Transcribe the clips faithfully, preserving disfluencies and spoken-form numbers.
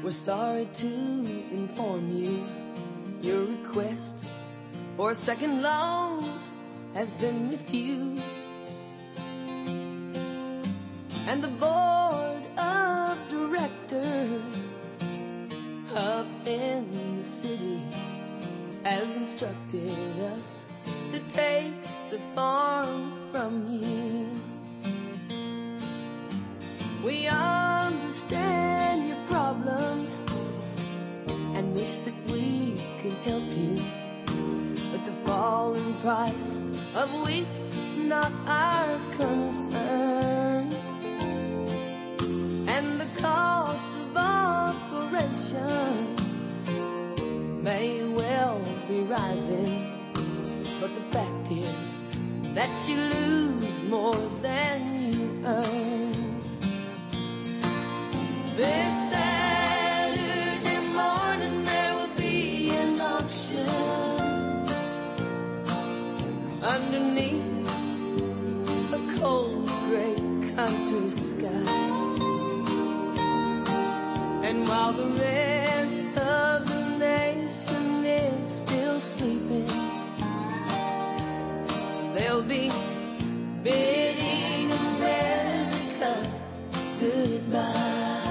We're sorry to inform you your request for a second loan has been refused. And the board of directors up in the city has instructed us to take the farm from you. We understand your problems and wish that we could help you, but the fall in price of wheat's not our concern, and the cost of operation may well be rising, but the fact is that you lose more than you earn. This Saturday morning there will be an auction underneath a cold gray country sky, and while the rest of the nation is still sleeping, they'll be bidding America goodbye.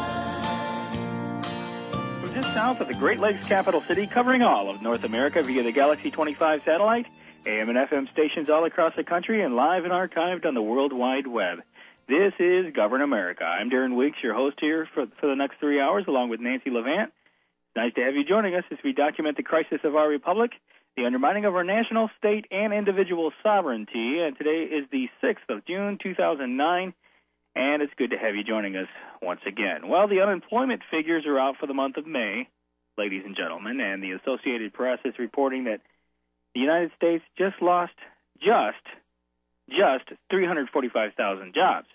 Just south of the Great Lakes capital city, covering all of North America via the Galaxy twenty-five satellite, A M and F M stations all across the country, and live and archived on the World Wide Web. This is Govern America. I'm Darren Weeks, your host here for, for the next three hours, along with Nancy Levant. Nice to have you joining us as we document the crisis of our republic, the undermining of our national, state, and individual sovereignty. And today is the sixth of June, two thousand nine. And it's good to have you joining us once again. Well, the unemployment figures are out for the month of May, ladies and gentlemen, and the Associated Press is reporting that the United States just lost just, just three hundred forty-five thousand jobs.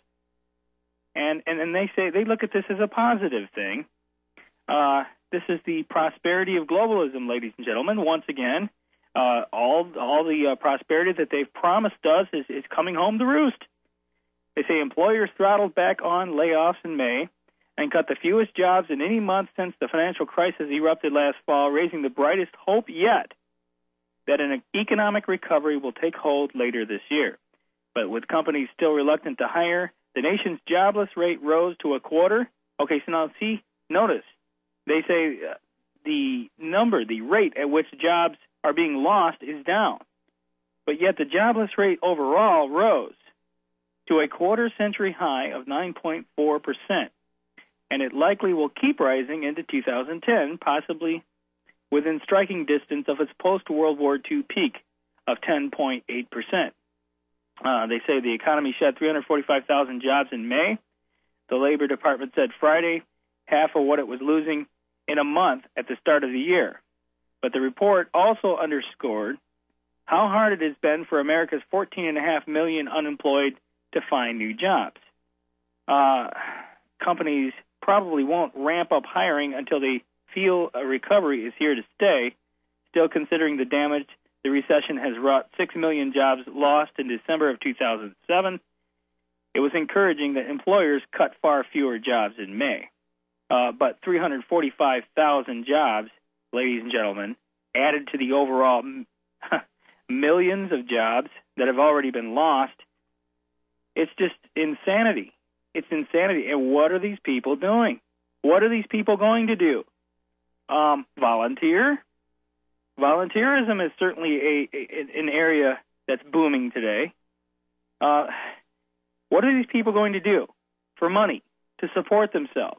And, and, and they say, they look at this as a positive thing. Uh, this is the prosperity of globalism, ladies and gentlemen. Once again, uh, all, all the uh, prosperity that they've promised us is, is coming home to roost. They say employers throttled back on layoffs in May and cut the fewest jobs in any month since the financial crisis erupted last fall, raising the brightest hope yet that an economic recovery will take hold later this year. But with companies still reluctant to hire, the nation's jobless rate rose to a quarter. Okay, so now see, notice, they say uh, the number, the rate at which jobs are being lost is down. But yet the jobless rate overall rose to a quarter-century high of nine point four percent, and it likely will keep rising into two thousand ten, possibly within striking distance of its post-World War Two peak of ten point eight percent. Uh, they say the economy shed three hundred forty-five thousand jobs in May. The Labor Department said Friday, half of what it was losing in a month at the start of the year. But the report also underscored how hard it has been for America's fourteen point five million unemployed to find new jobs. Uh, companies probably won't ramp up hiring until they feel a recovery is here to stay, still considering the damage the recession has wrought six million jobs lost in December of two thousand seven. It was encouraging that employers cut far fewer jobs in May. Uh, but three hundred forty-five thousand jobs, ladies and gentlemen, added to the overall millions of jobs that have already been lost. It's just insanity. It's insanity. And what are these people doing? What are these people going to do? Um, volunteer? Volunteerism is certainly a, a an area that's booming today. Uh, what are these people going to do for money to support themselves?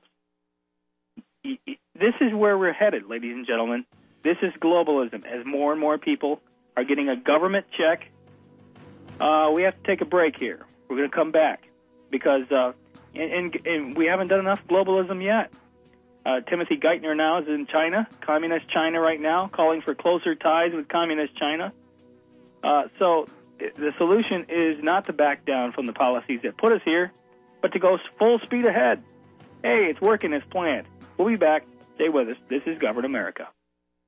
This is where we're headed, ladies and gentlemen. This is globalism. As more and more people are getting a government check, uh, we have to take a break here. We're going to come back because uh, and, and, and we haven't done enough globalism yet. Uh, Timothy Geithner now is in China, communist China right now, calling for closer ties with communist China. Uh, so the solution is not to back down from the policies that put us here, but to go full speed ahead. Hey, it's working as planned. We'll be back. Stay with us. This is Govern America.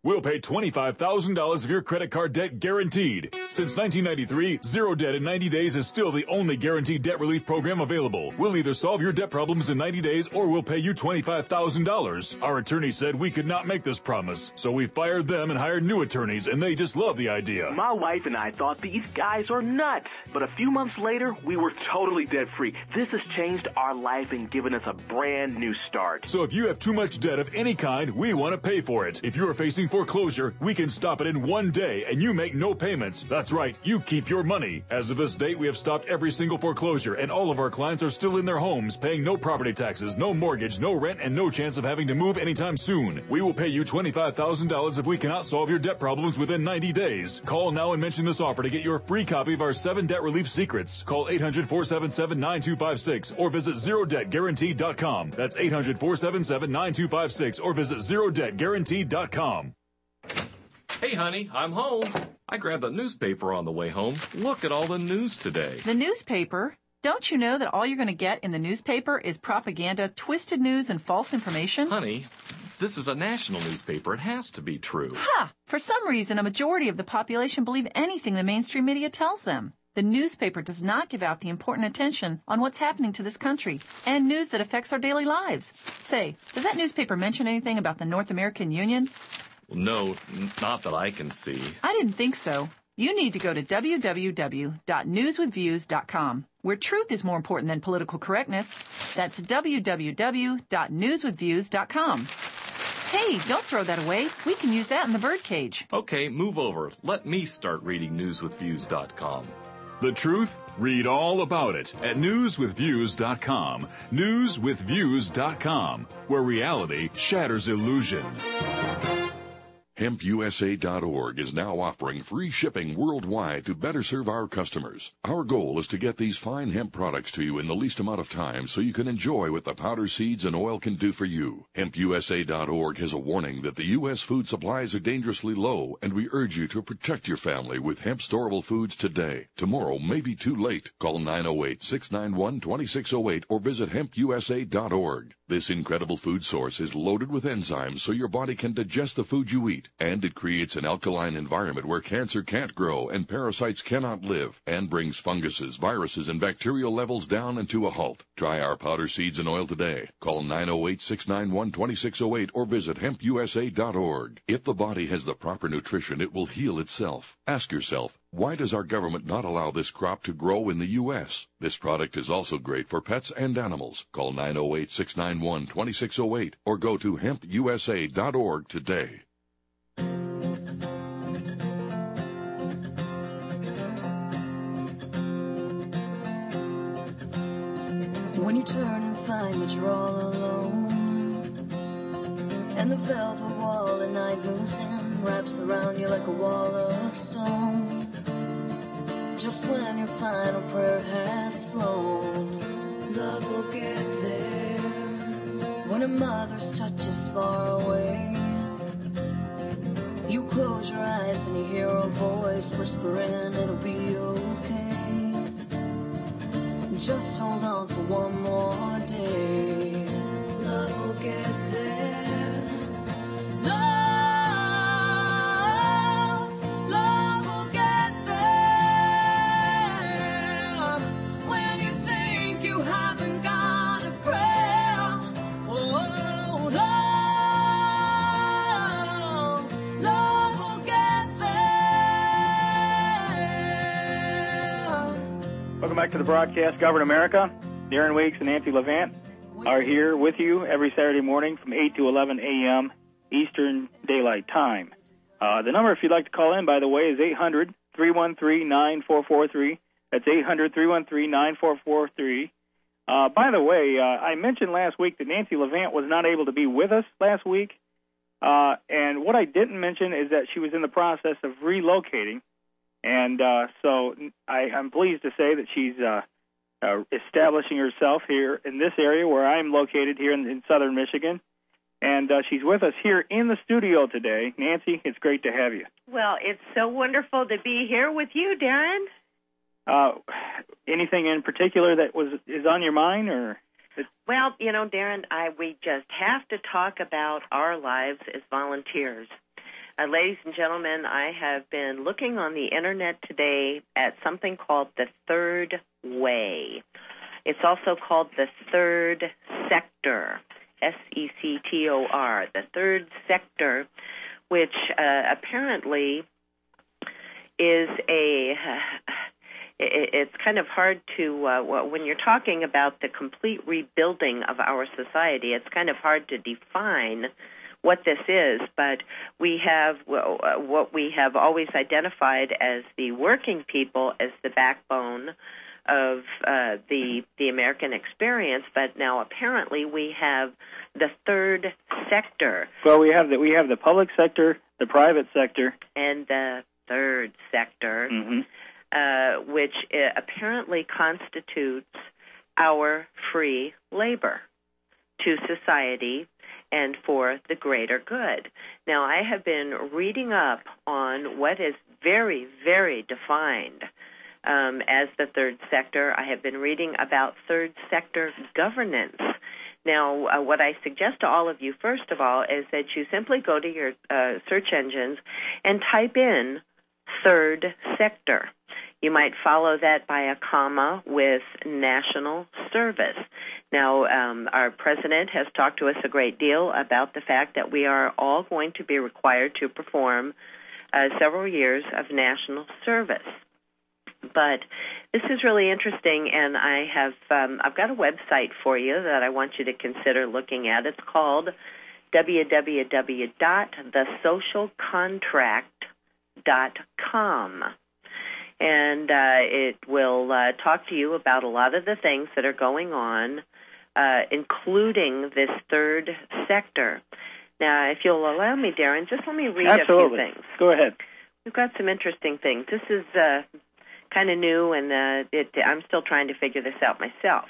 We'll pay twenty-five thousand dollars of your credit card debt guaranteed. Since nineteen ninety-three, Zero Debt in ninety days is still the only guaranteed debt relief program available. We'll either solve your debt problems in ninety days or we'll pay you twenty-five thousand dollars. Our attorney said we could not make this promise, so we fired them and hired new attorneys, and they just love the idea. My wife and I thought these guys are nuts, but a few months later, we were totally debt-free. This has changed our life and given us a brand new start. So if you have too much debt of any kind, we want to pay for it. If you are facing foreclosure, we can stop it in one day, and you make no payments. That's right, you keep your money. As of this date, we have stopped every single foreclosure, and all of our clients are still in their homes, paying no property taxes, no mortgage, no rent, and no chance of having to move anytime soon. We will pay you twenty-five thousand dollars if we cannot solve your debt problems within ninety days. Call now and mention this offer to get your free copy of our seven debt relief secrets. Call eight hundred, four seven seven, nine two five six or visit zero debt guaranteed dot com. That's eight hundred, four seven seven, nine two five six or visit zero debt guaranteed dot com. Hey, honey, I'm home. I grabbed the newspaper on the way home. Look at all the news today. The newspaper? Don't you know that all you're going to get in the newspaper is propaganda, twisted news, and false information? Honey, this is a national newspaper. It has to be true. Ha! For some reason, a majority of the population believe anything the mainstream media tells them. The newspaper does not give out the important attention on what's happening to this country and news that affects our daily lives. Say, does that newspaper mention anything about the North American Union? Well, no, n- not that I can see. I didn't think so. You need to go to w w w dot news with views dot com, where truth is more important than political correctness. That's w w w dot news with views dot com. Hey, don't throw that away. We can use that in the birdcage. Okay, move over. Let me start reading news with views dot com. The truth? Read all about it at news with views dot com. news with views dot com, where reality shatters illusion. hemp u s a dot org is now offering free shipping worldwide to better serve our customers. Our goal is to get these fine hemp products to you in the least amount of time so you can enjoy what the powder, seeds, and oil can do for you. hemp u s a dot org has a warning that the U S food supplies are dangerously low, and we urge you to protect your family with hemp storable foods today. Tomorrow may be too late. Call nine oh eight, six nine one, two six oh eight or visit hemp u s a dot org. This incredible food source is loaded with enzymes so your body can digest the food you eat, and it creates an alkaline environment where cancer can't grow and parasites cannot live, and brings funguses, viruses, and bacterial levels down and to a halt. Try our powder, seeds, and oil today. Call nine oh eight, six nine one, two six oh eight or visit hemp u s a dot org. If the body has the proper nutrition, it will heal itself. Ask yourself, why does our government not allow this crop to grow in the U S? This product is also great for pets and animals. Call nine oh eight, six nine one, two six oh eight or go to hemp u s a dot org today. When you turn and find that you're all alone, and the velvet wall at night moves in, wraps around you like a wall of stone. Just when your final prayer has flown, love will get there. When a mother's touch is far away, you close your eyes and you hear a voice whispering, it'll be okay. Just hold on for one more day. Love will get there. Love, love will get there. When you think you haven't got a prayer, oh, love, love will get there. Welcome back to the broadcast. Govern America. Darren Weeks and Nancy Levant are here with you every Saturday morning from eight to eleven a.m. Eastern Daylight Time. Uh, the number, if you'd like to call in, by the way, is eight hundred, three one three, nine four four three. That's eight hundred, three one three, nine four four three. Uh, by the way, uh, I mentioned last week that Nancy Levant was not able to be with us last week. Uh, and what I didn't mention is that she was in the process of relocating. And uh, so I, I'm pleased to say that she's uh, uh, establishing herself here in this area where I'm located here in, in southern Michigan. And uh, she's with us here in the studio today. Nancy, it's great to have you. Well, it's so wonderful to be here with you, Darren. Uh, anything in particular that was is on your mind, or? Well, you know, Darren, I we just have to talk about our lives as volunteers. Uh, ladies and gentlemen, I have been looking on the Internet today at something called the Third Way. It's also called the Third Sector, S E C T O R, the Third Sector, which uh, apparently is a... Uh, it's kind of hard to, uh, when you're talking about the complete rebuilding of our society, it's kind of hard to define what this is, but we have well, uh, what we have always identified as the working people as the backbone of uh, the the American experience, but now apparently we have the third sector. Well, we have the, we have the public sector, the private sector, and the third sector. Mm-hmm. Uh, which uh, apparently constitutes our free labor to society and for the greater good. Now, I have been reading up on what is very, very defined um, as the third sector. I have been reading about third sector governance. Now, uh, what I suggest to all of you, first of all, is that you simply go to your uh, search engines and type in third sector. You might follow that by a comma with national service. Now, um, our president has talked to us a great deal about the fact that we are all going to be required to perform uh, several years of national service. But this is really interesting, and I have um, I've got a website for you that I want you to consider looking at. It's called w w w dot the social contract dot com. And uh, it will uh, talk to you about a lot of the things that are going on, uh, including this third sector. Now, if you'll allow me, Darren, just let me read Absolutely. a few things. Go ahead. We've got some interesting things. This is uh, kind of new, and uh, it, I'm still trying to figure this out myself.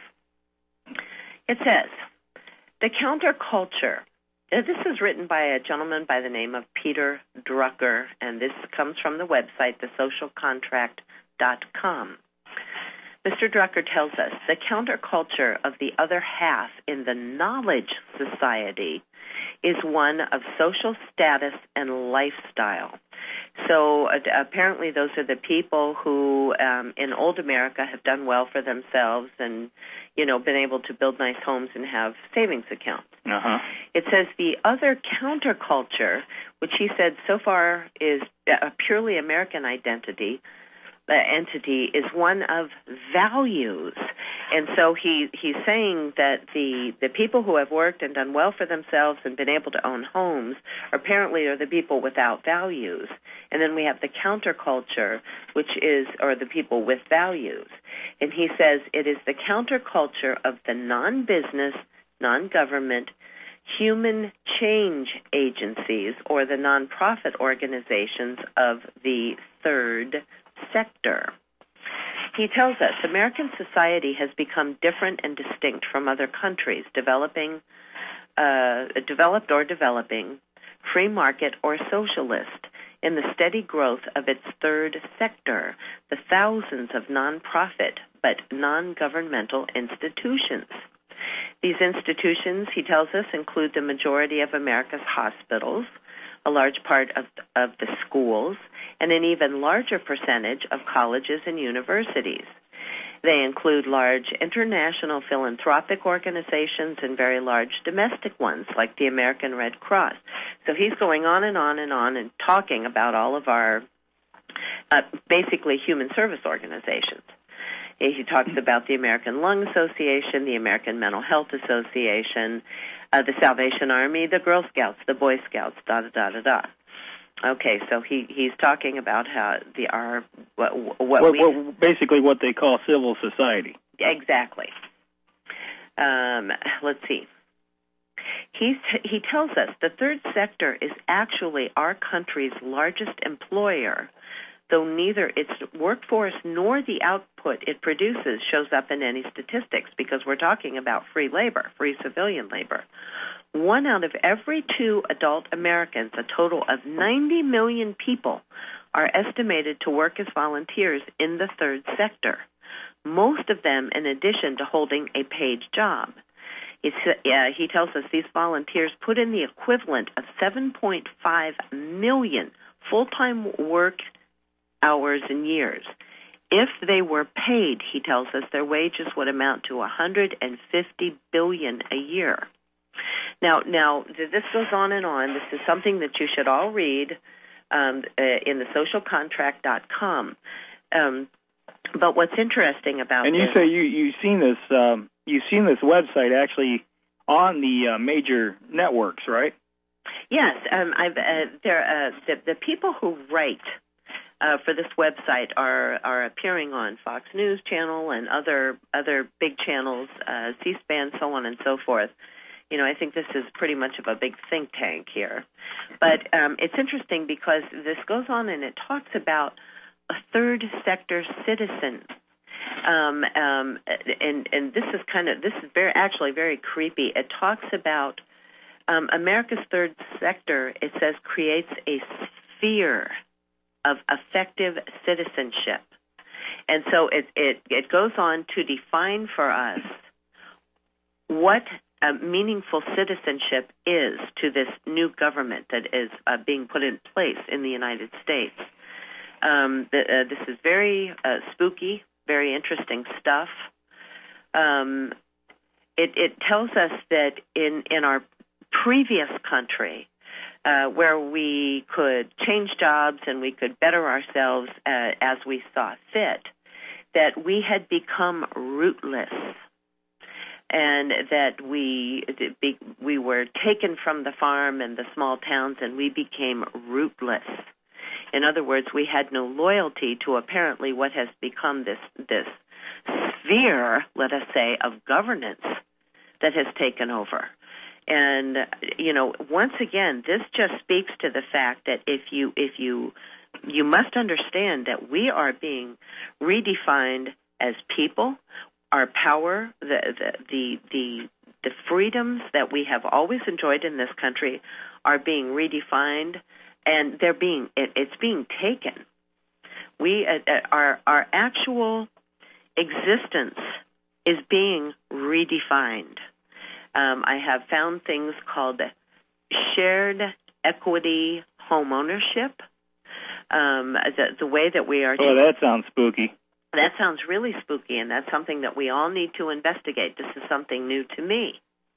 It says, the counterculture. This is written by a gentleman by the name of Peter Drucker, and this comes from the website, the social contract dot com. Mister Drucker tells us the counterculture of the other half in the knowledge society is one of social status and lifestyle. So uh, apparently those are the people who um, in old America have done well for themselves and, you know, been able to build nice homes and have savings accounts. Uh-huh. It says the other counterculture, which he said so far is a purely American identity, uh, entity, is one of values. And so he he's saying that the, the people who have worked and done well for themselves and been able to own homes apparently are the people without values. And then we have the counterculture, which is, or the people with values. And he says it is the counterculture of the non-business, non-government, human change agencies or the nonprofit organizations of the third sector. He tells us American society has become different and distinct from other countries, developing, uh, developed or developing, free market or socialist, in the steady growth of its third sector, the thousands of nonprofit but non-governmental institutions. These institutions, he tells us, include the majority of America's hospitals, a large part of, of the schools, and an even larger percentage of colleges and universities. They include large international philanthropic organizations and very large domestic ones, like the American Red Cross. So he's going on and on and on and talking about all of our uh, basically human service organizations. He talks about the American Lung Association, the American Mental Health Association, uh, the Salvation Army, the Girl Scouts, the Boy Scouts, da da da da da. Okay, so he, he's talking about how the our what, what, what, we what basically what they call civil society. Exactly. Um, let's see. He's, he tells us the third sector is actually our country's largest employer, though neither its workforce nor the output it produces shows up in any statistics, because we're talking about free labor, free civilian labor. One out of every two adult Americans, a total of ninety million people, are estimated to work as volunteers in the third sector, most of them in addition to holding a paid job. It's, uh, he tells us these volunteers put in the equivalent of seven point five million full-time work hours and years. If they were paid, he tells us, their wages would amount to one hundred fifty billion dollars a year. Now, now this goes on and on. This is something that you should all read um, uh, in the social contract dot com. Um, but what's interesting about and you this, say you you've seen this um, you've seen this website actually on the uh, major networks, right? Yes, um, I've uh, there uh, the, the people who write uh, for this website are are appearing on Fox News Channel and other other big channels, uh, C-SPAN, so on and so forth. You know, I think this is pretty much of a big think tank here. But um, it's interesting because this goes on and it talks about a third sector citizen. Um, um, and, and this is kind of, this is very, actually very creepy. It talks about um, America's third sector, it says, creates a sphere of effective citizenship. And so it, it, it goes on to define for us what Uh, meaningful citizenship is to this new government that is uh, being put in place in the United States. Um, the, uh, this is very uh, spooky, very interesting stuff. Um, it, it tells us that in, in our previous country, uh, where we could change jobs and we could better ourselves uh, as we saw fit, that we had become rootless. And that we we were taken from the farm and the small towns, and we became rootless. In other words, we had no loyalty to apparently what has become this this sphere, let us say, of governance that has taken over. And you know, once again, this just speaks to the fact that if you if you you must understand that we are being redefined as people. Our power, the, the the the the freedoms that we have always enjoyed in this country are being redefined, and they're being it, it's being taken. We uh, our our actual existence is being redefined. Um, I have found things called shared equity home ownership. Um, the the way that we are. Oh, that sounds spooky. That sounds really spooky, and that's something that we all need to investigate. This is something new to me.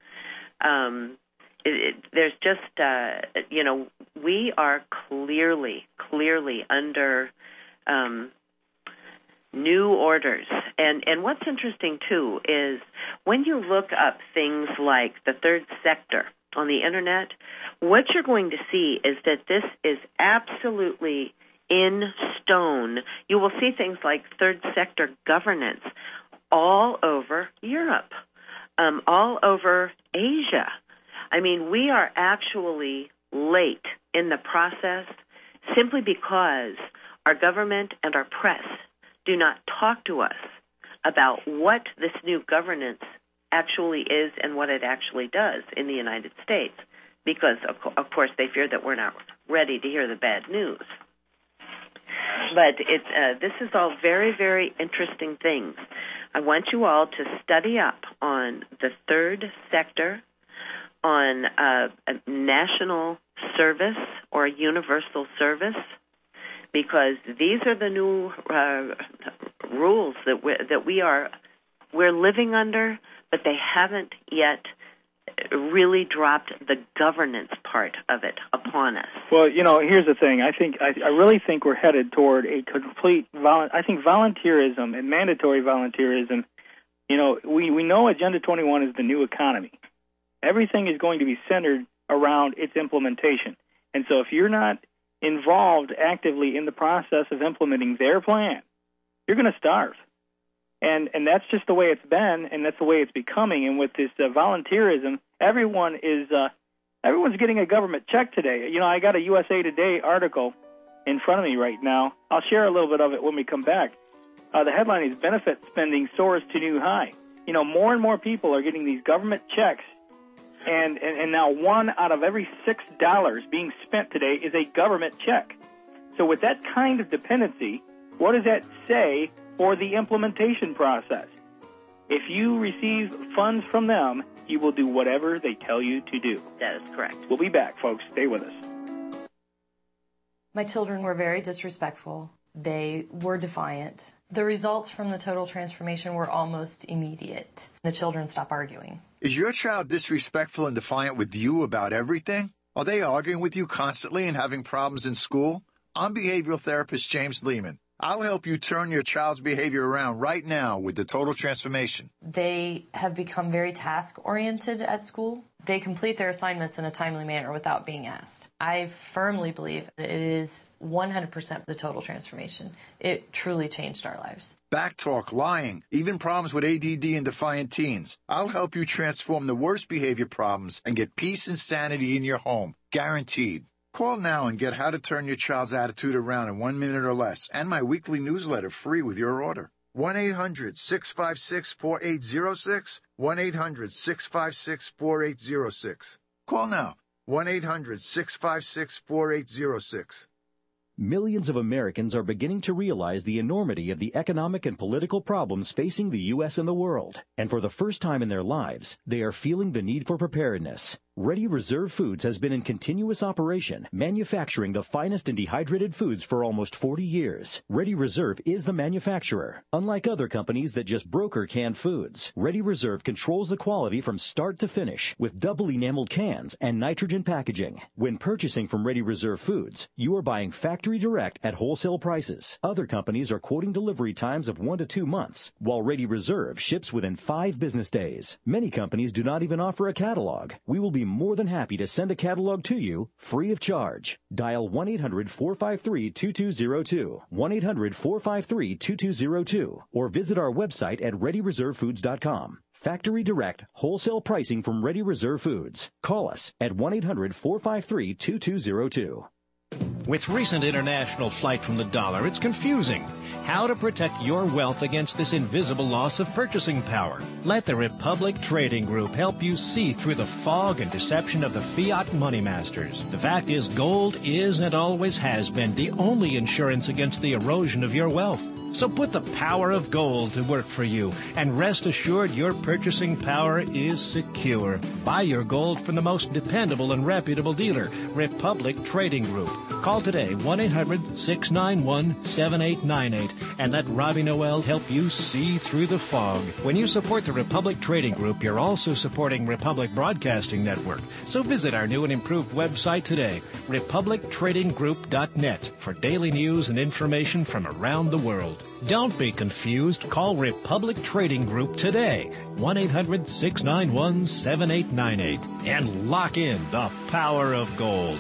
Um, it, it, there's just, uh, you know, we are clearly, clearly under um, new orders. And, and what's interesting, too, is when you look up things like the third sector on the Internet, what you're going to see is that this is absolutely in stone. You will see things like third sector governance all over Europe, um, all over Asia. I mean, we are actually late in the process simply because our government and our press do not talk to us about what this new governance actually is and what it actually does in the United States, because, of, co- of course, they fear that we're not ready to hear the bad news. But it, uh, this is all very, very interesting things. I want you all to study up on the third sector, on uh, a national service or universal service, because these are the new uh, rules that we, that we are we're living under, but they haven't yet really dropped the governance part of it upon us. Well, you know, here's the thing. I think I, I really think we're headed toward a complete. Volu- I think volunteerism and mandatory volunteerism. You know, we we know Agenda twenty-one is the new economy. Everything is going to be centered around its implementation, and so if you're not involved actively in the process of implementing their plan, you're going to starve. And and that's just the way it's been, and that's the way it's becoming. And with this uh, volunteerism, everyone is uh, everyone's getting a government check today. You know, I got a U S A Today article in front of me right now. I'll share a little bit of it when we come back. Uh, the headline is "Benefit Spending Soars to New High." You know, more and more people are getting these government checks, and, and, and now one out of every six dollars being spent today is a government check. So with that kind of dependency, what does that say for the implementation process? If you receive funds from them you will do whatever they tell you to do. That is correct. We'll be back, folks. Stay with us. My children were very disrespectful. They were defiant. The results from the total transformation were almost immediate. The children stopped arguing. Is your child disrespectful and defiant with you about everything? Are they arguing with you constantly and having problems in school? I'm behavioral therapist James Lehman. I'll help you turn your child's behavior around right now with the total transformation. They have become very task-oriented at school. They complete their assignments in a timely manner without being asked. I firmly believe it is one hundred percent the total transformation. It truly changed our lives. Backtalk, lying, even problems with A D D and defiant teens. I'll help you transform the worst behavior problems and get peace and sanity in your home. Guaranteed. Call now and get how to turn your child's attitude around in one minute or less, and my weekly newsletter free with your order. one eight hundred six five six four eight zero six, one eight hundred six five six four eight zero six. Call now, one eight hundred six five six four eight zero six. Millions of Americans are beginning to realize the enormity of the economic and political problems facing the U S and the world. And for the first time in their lives, they are feeling the need for preparedness. Ready Reserve Foods has been in continuous operation, manufacturing the finest and dehydrated foods for almost forty years. Ready Reserve is the manufacturer. Unlike other companies that just broker canned foods, Ready Reserve controls the quality from start to finish with double enameled cans and nitrogen packaging. When purchasing from Ready Reserve Foods, you are buying factory direct at wholesale prices. Other companies are quoting delivery times of one to two months, while Ready Reserve ships within five business days. Many companies do not even offer a catalog. We will be more than happy to send a catalog to you free of charge. Dial one eight hundred four five three two two zero two, one eight hundred four five three two two zero two, or visit our website at ready reserve foods dot com. Factory direct, wholesale pricing from Ready Reserve Foods. Call us at one eight hundred four five three two two zero two. With recent international flight from the dollar, it's confusing. How to protect your wealth against this invisible loss of purchasing power? Let the Republic Trading Group help you see through the fog and deception of the fiat money masters. The fact is, gold is and always has been the only insurance against the erosion of your wealth. So put the power of gold to work for you, and rest assured your purchasing power is secure. Buy your gold from the most dependable and reputable dealer, Republic Trading Group. Call today, one eight hundred six nine one seven eight nine eight, and let Robbie Noel help you see through the fog. When you support the Republic Trading Group, you're also supporting Republic Broadcasting Network. So visit our new and improved website today, republic trading group dot net, for daily news and information from around the world. Don't be confused. Call Republic Trading Group today, one eight hundred six nine one seven eight nine eight, and lock in the power of gold.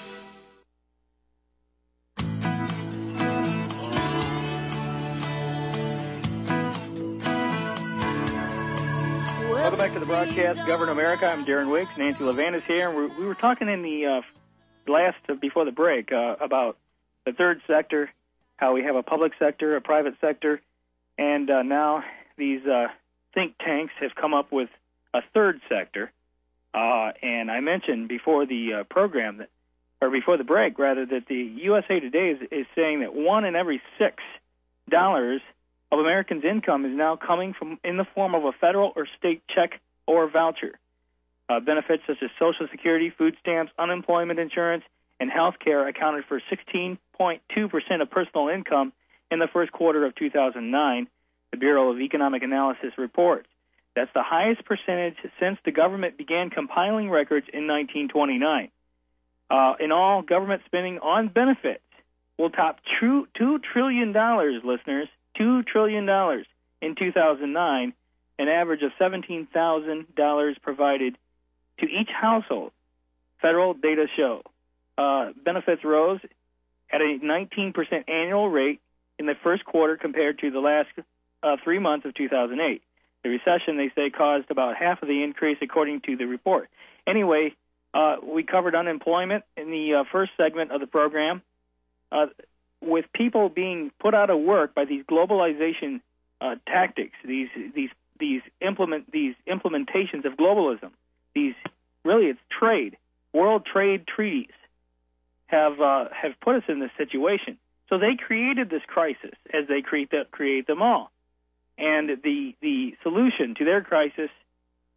Welcome back to the broadcast, Govern America. I'm Darren Wicks. Nancy Levan is here. We're, we were talking in the uh, last, uh, before the break, uh, about the third sector, how we have a public sector, a private sector, and uh, now these uh, think tanks have come up with a third sector. Uh, and I mentioned before the uh, program, that, or before the break, rather, that the U S A Today is, is saying that one in every six dollars of Americans' income is now coming from in the form of a federal or state check or voucher. Uh, benefits such as Social Security, food stamps, unemployment insurance, and health care accounted for sixteen point two percent of personal income in the first quarter of two thousand nine, the Bureau of Economic Analysis reports. That's the highest percentage since the government began compiling records in nineteen twenty-nine. Uh, in all, government spending on benefits will top two trillion dollars, listeners, two trillion dollars in two thousand nine, an average of seventeen thousand dollars provided to each household. Federal data show. Uh, benefits rose at a nineteen percent annual rate in the first quarter compared to the last uh, three months of two thousand eight. The recession, they say, caused about half of the increase, according to the report. Anyway, uh, we covered unemployment in the uh, first segment of the program. Uh, with people being put out of work by these globalization uh, tactics, these these these implement these implementations of globalism, these really it's trade, world trade treaties have uh, have put us in this situation. So they created this crisis, as they create the, create them all, and the the solution to their crisis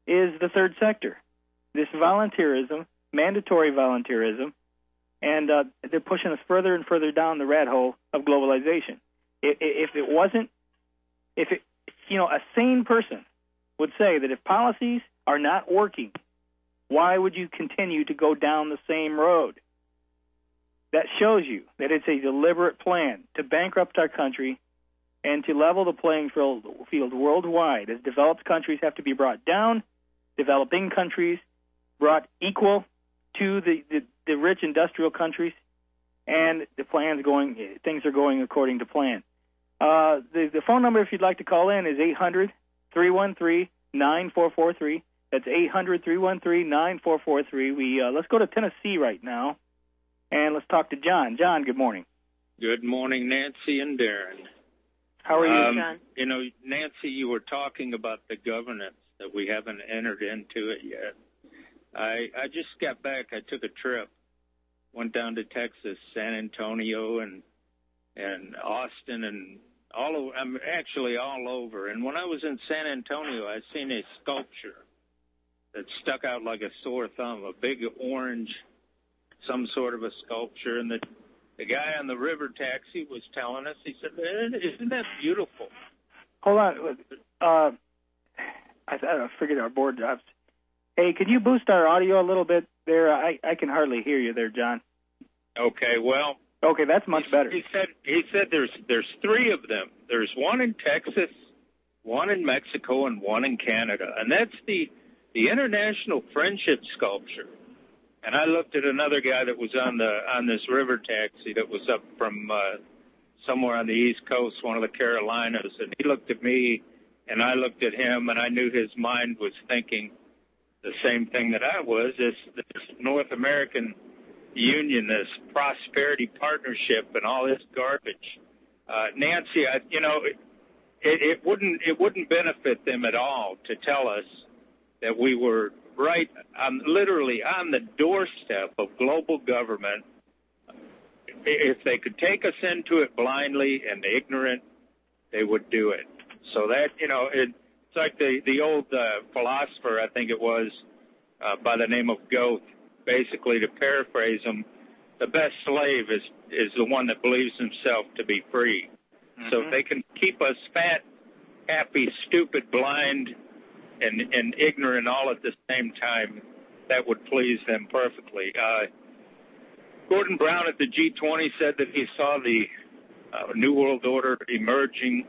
is the third sector, this volunteerism, mandatory volunteerism, and uh, they're pushing us further and further down the rat hole of globalization. If, if it wasn't, if it, you know, a sane person would say that if policies are not working, why would you continue to go down the same road? That shows you that it's a deliberate plan to bankrupt our country and to level the playing field worldwide, as developed countries have to be brought down, developing countries brought equal to the, the, the rich industrial countries, and the plan's going, things are going according to plan. Uh, the, the phone number, if you'd like to call in, is eight hundred, three one three, nine four four three. That's eight hundred, three one three, nine four four three. We, uh, let's go to Tennessee right now, and let's talk to John. John, good morning. Good morning, Nancy and Darren. How are you, um, John? You know, Nancy, you were talking about the governance, that we haven't entered into it yet. I I just got back. I took a trip, went down to Texas, San Antonio, and and Austin, and all over. I'm actually all over. And when I was in San Antonio, I seen a sculpture that stuck out like a sore thumb, a big orange, some sort of a sculpture. And the the guy on the river taxi was telling us, he said, "Isn't that beautiful?" Hold on. Uh, I, I figured our board jobs. Hey, could you boost our audio a little bit there? I, I can hardly hear you there, John. Okay, well. Okay, that's much he, better. He said he said there's there's three of them. There's one in Texas, one in Mexico, and one in Canada, and that's the the International Friendship Sculpture. And I looked at another guy that was on the on this river taxi that was up from uh, somewhere on the East Coast, one of the Carolinas, and he looked at me, and I looked at him, and I knew his mind was thinking the same thing that I was, this, this North American Union, this prosperity partnership, and all this garbage. Uh, Nancy, I, you know, it, it, it wouldn't it wouldn't benefit them at all to tell us that we were right, on, literally on the doorstep of global government. If they could take us into it blindly and ignorant, they would do it. So that, you know, it, it's like the, the old uh, philosopher, I think it was, uh, by the name of Goethe, basically to paraphrase him, the best slave is, is the one that believes himself to be free. Mm-hmm. So if they can keep us fat, happy, stupid, blind, and, and ignorant all at the same time, that would please them perfectly. Uh, Gordon Brown at the G twenty said that he saw the uh, New World Order emerging.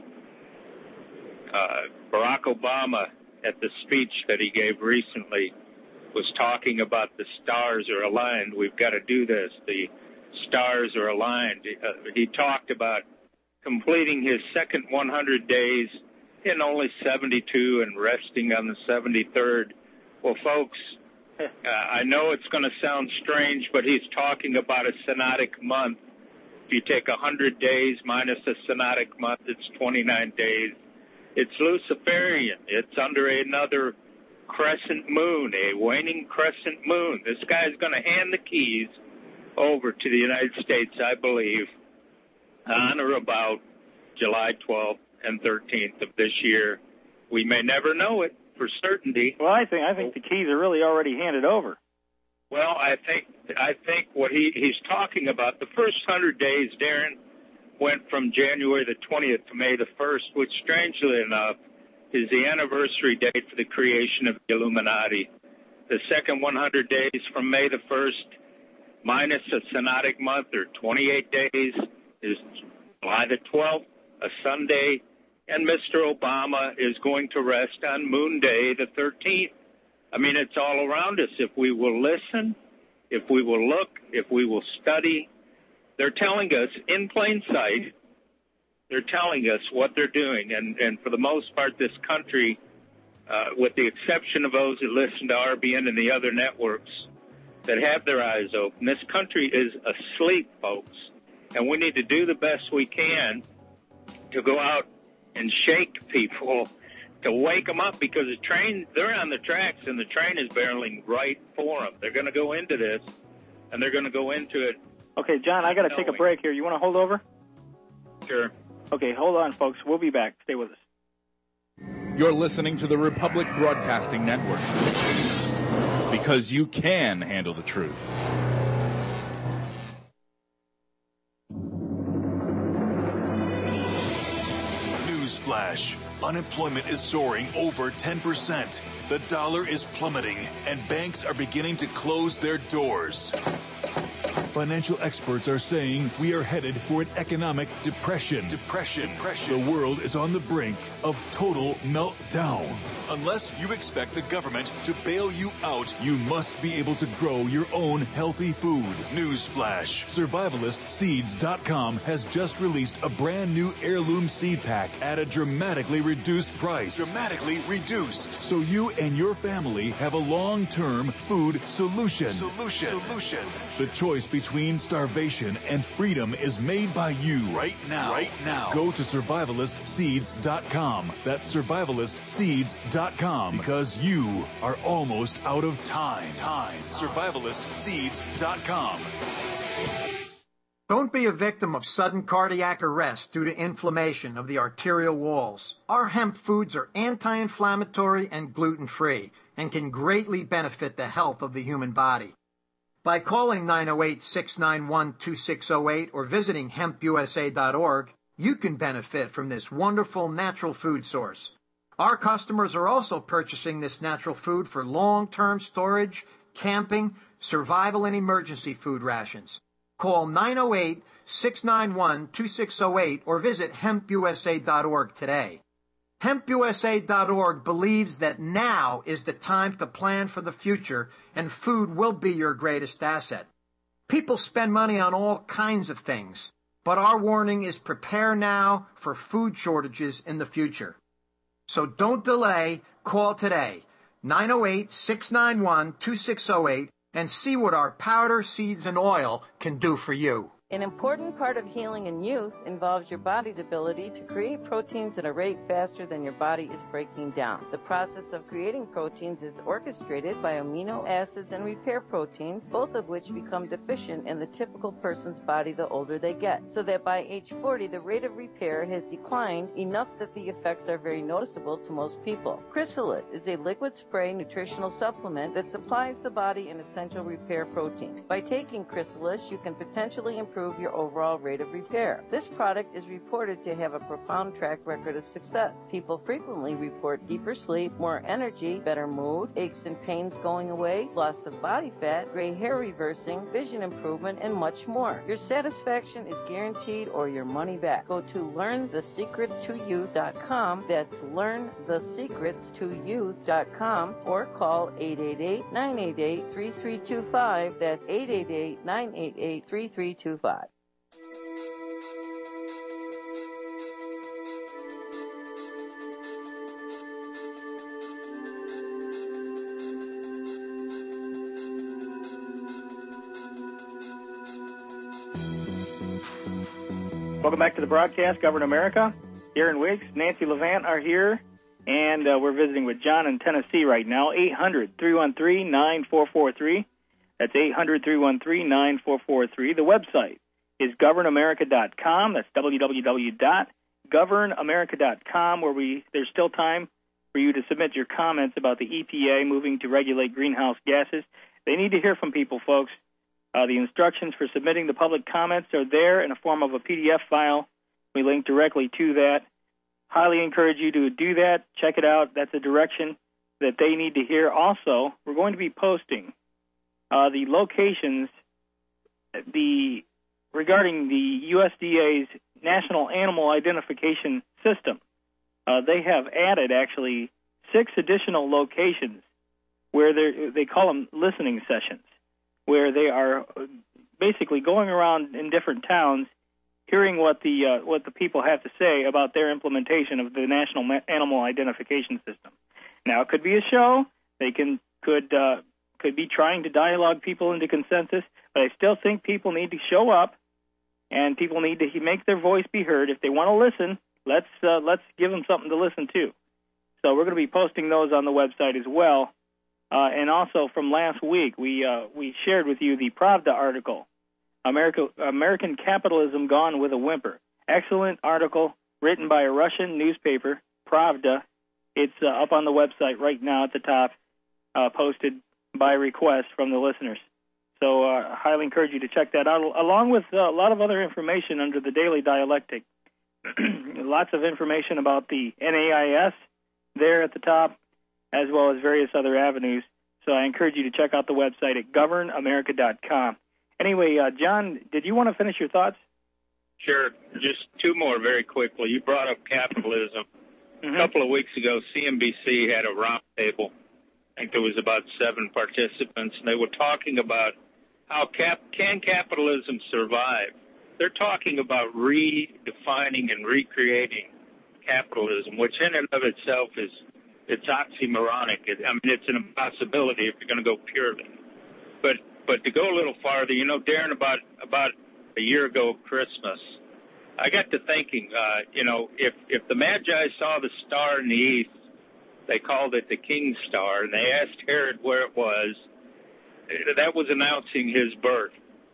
Uh, Barack Obama, at the speech that he gave recently, was talking about the stars are aligned. We've got to do this. The stars are aligned. Uh, he talked about completing his second one hundred days in only seventy-two and resting on the seventy-third. Well, folks, uh, I know it's going to sound strange, but he's talking about a synodic month. If you take one hundred days minus a synodic month, it's twenty-nine days. It's Luciferian. It's under another crescent moon, a waning crescent moon. This guy's going to hand the keys over to the United States, I believe, on or about July twelfth and thirteenth of this year. We may never know it for certainty. Well, I think I think the keys are really already handed over. Well, I think I think what he, he's talking about, the first hundred days, Darren, went from January the twentieth to May the first, which, strangely enough, is the anniversary date for the creation of the Illuminati. The second one hundred days from May the first, minus a synodic month, or twenty-eight days, is July the twelfth, a Sunday, and Mister Obama is going to rest on Moon Day the thirteenth. I mean, it's all around us. If we will listen, if we will look, if we will study, they're telling us in plain sight, they're telling us what they're doing. And, and for the most part, this country, uh, with the exception of those that listen to R B N and the other networks that have their eyes open, this country is asleep, folks. And we need to do the best we can to go out and shake people, to wake them up, because the train, they're on the tracks and the train is barreling right for them. They're going to go into this, and they're going to go into it. Okay, John, I got to take a break here. You want to hold over? Sure. Okay, hold on, folks. We'll be back. Stay with us. You're listening to the Republic Broadcasting Network. Because you can handle the truth. Newsflash. Unemployment is soaring over ten percent. The dollar is plummeting, and banks are beginning to close their doors. Financial experts are saying we are headed for an economic depression. Depression. Depression. The world is on the brink of total meltdown. Unless you expect the government to bail you out, you must be able to grow your own healthy food. Newsflash. Survivalist Seeds dot com has just released a brand new heirloom seed pack at a dramatically reduced price. Dramatically reduced. So you and your family have a long-term food solution. Solution. Solution. The choice between starvation and freedom is made by you right now. Right now. Go to Survivalist Seeds dot com. That's Survivalist Seeds dot com. Because you are almost out of time. Time. Survivalist Seeds dot com. Don't be a victim of sudden cardiac arrest due to inflammation of the arterial walls. Our hemp foods are anti-inflammatory and gluten-free and can greatly benefit the health of the human body. By calling nine oh eight, six nine one, two six oh eight or visiting hemp U S A dot org, you can benefit from this wonderful natural food source. Our customers are also purchasing this natural food for long-term storage, camping, survival, and emergency food rations. Call nine oh eight, six nine one, two six oh eight or visit hemp U S A dot org today. hemp U S A dot org believes that now is the time to plan for the future, and food will be your greatest asset. People spend money on all kinds of things, but our warning is prepare now for food shortages in the future. So don't delay, call today, nine oh eight, six nine one, two six oh eight, and see what our powder, seeds, and oil can do for you. An important part of healing in youth involves your body's ability to create proteins at a rate faster than your body is breaking down. The process of creating proteins is orchestrated by amino acids and repair proteins, both of which become deficient in the typical person's body the older they get, so that by age forty, the rate of repair has declined enough that the effects are very noticeable to most people. Chrysalis is a liquid spray nutritional supplement that supplies the body an essential repair protein. By taking Chrysalis, you can potentially improve your overall rate of repair. This product is reported to have a profound track record of success. People frequently report deeper sleep, more energy, better mood, aches and pains going away, loss of body fat, gray hair reversing, vision improvement, and much more. Your satisfaction is guaranteed or your money back. Go to learn the secrets to youth dot com. That's learn the secrets to youth dot com or call eight eight eight, nine eight eight, three three two five. That's eight eight eight, nine eight eight, three three two five. Welcome back to the broadcast, Govern America. Darren Wiggs, Nancy Levant are here, and uh, we're visiting with John in Tennessee right now. eight hundred, three one three, nine four four three. That's eight hundred, three one three, nine four four three. The website is govern america dot com. That's w w w dot govern america dot com, where we there's still time for you to submit your comments about the E P A moving to regulate greenhouse gases. They need to hear from people, folks. Uh, the instructions for submitting the public comments are there in a form of a P D F file. We link directly to that. Highly encourage you to do that. Check it out. That's a direction that they need to hear. Also, we're going to be posting uh, the locations the regarding the U S D A's National Animal Identification System. Uh, they have added, actually, six additional locations where they call them listening sessions, where they are basically going around in different towns, hearing what the uh, what the people have to say about their implementation of the National Animal Identification System. Now, it could be a show. They can could uh, could be trying to dialogue people into consensus, but I still think people need to show up, and people need to make their voice be heard. If they want to listen, let's uh, let's give them something to listen to. So we're going to be posting those on the website as well. Uh, and also from last week, we uh, we shared with you the Pravda article, America, American Capitalism Gone with a Whimper. Excellent article written by a Russian newspaper, Pravda, It's uh, up on the website right now at the top, uh, posted by request from the listeners. So uh, I highly encourage you to check that out, along with uh, a lot of other information under the Daily Dialectic. Lots of information about the N A I S there at the top, as well as various other avenues. So I encourage you to check out the website at govern america dot com. Anyway, uh, John, did you want to finish your thoughts? Sure. Just two more very quickly. You brought up capitalism. Mm-hmm. A couple of weeks ago, C N B C had a roundtable. I think there was about seven participants, and they were talking about how cap- can capitalism survive. They're talking about redefining and recreating capitalism, which in and of itself is it's oxymoronic. It, I mean, it's an impossibility if you're going to go purely. But but to go a little farther, you know, Darren, about about a year ago, Christmas, I got to thinking, uh, you know, if if the Magi saw the star in the east, they called it the King's Star, and they asked Herod where it was. That was announcing his birth.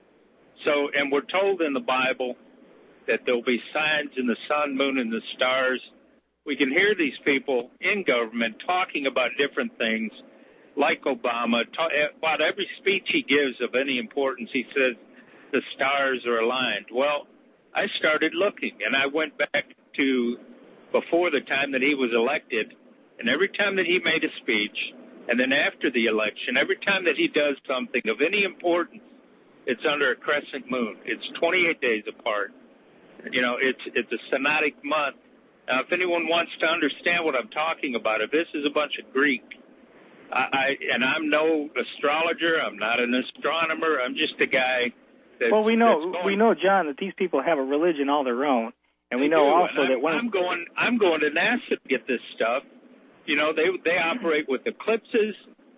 So, and we're told in the Bible that there'll be signs in the sun, moon, and the stars. We can hear these people in government talking about different things, like Obama. Talk, about every speech he gives of any importance, he says the stars are aligned. Well, I started looking, and I went back to before the time that he was elected, and every time that he made a speech, and then after the election, every time that he does something of any importance, it's under a crescent moon. It's twenty-eight days apart. You know, it's it's a synodic month. Now, if anyone wants to understand what I'm talking about, if this is a bunch of Greek, I, I and I'm no astrologer, I'm not an astronomer, I'm just a guy that's, well, we know that's going, we know, John, that these people have a religion all their own, and we know do, also and that when I'm going I'm going to NASA to get this stuff. You know, they they operate with eclipses.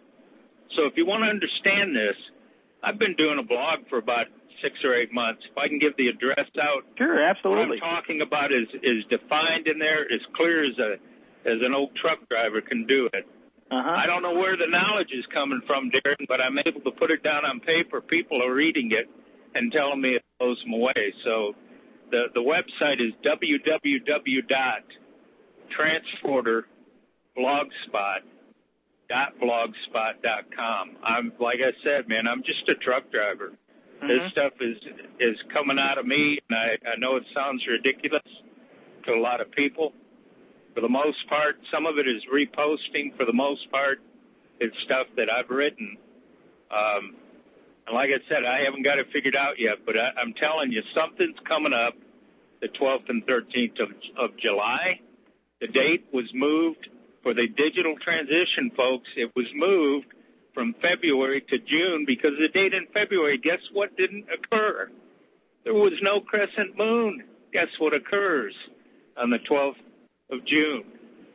So if you want to understand this, I've been doing a blog for about six or eight months. If I can give the address out. Sure, absolutely. What I'm talking about is, is defined in there as clear as a as an old truck driver can do it. Uh-huh. I don't know where the knowledge is coming from, Darren, but I'm able to put it down on paper. People are reading it and telling me it blows them away. So the, the website is w w w dot transporter blogspot dot blogspot dot com. I'm like I said, man, I'm just a truck driver. Mm-hmm. This stuff is is coming out of me, and I, I know it sounds ridiculous to a lot of people. For the most part, some of it is reposting. For the most part, it's stuff that I've written. Um, and like I said, I haven't got it figured out yet, but I, I'm telling you, something's coming up the twelfth and thirteenth of, of July. The date was moved. For the digital transition, folks, it was moved from February to June because the date in February, guess what didn't occur? There was no crescent moon. Guess what occurs on the twelfth of June?